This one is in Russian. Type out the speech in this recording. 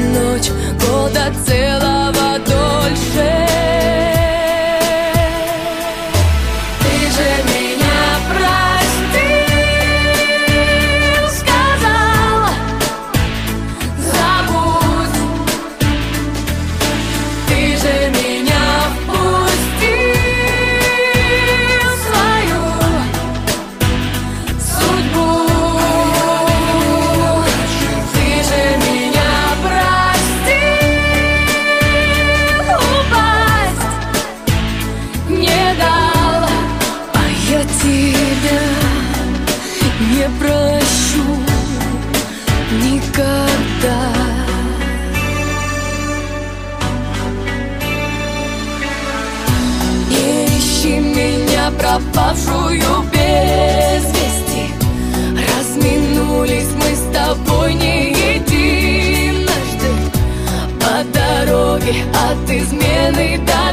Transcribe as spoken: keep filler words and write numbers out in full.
ночь, года целого дольше. Ты же меня простил, сказал, забудь. Ты же меня впустил в свою судьбу. Ты же меня простил, упасть не дал. А я тебя не прощу никогда. Не ищи меня, пропавшую без вести. Разминулись мы с тобой не единожды по дороге от измены до